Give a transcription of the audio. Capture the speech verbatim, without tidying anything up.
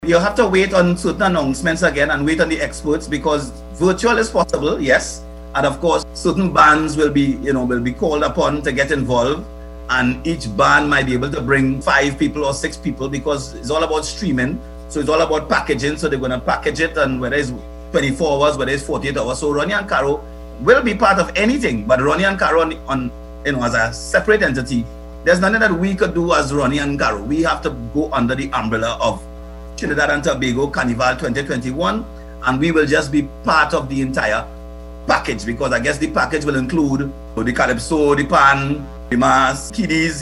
You have to wait on certain announcements again and wait on the experts, because virtual is possible, yes. And of course, certain bands will be, you know, will be called upon to get involved. And each band might be able to bring five people or six people, because it's all about streaming. So it's all about packaging. So they're going to package it, and whether it's twenty-four hours, whether it's forty-eight hours. So Ronnie and Caro will be part of anything, but Ronnie and Caro on, on you know, as a separate entity, there's nothing that we could do as Ronnie and Caro. We have to go under the umbrella of Trinidad and Tobago Carnival twenty twenty-one, and we will just be part of the entire package, because I guess the package will include the calypso, the pan, the mass, kiddies.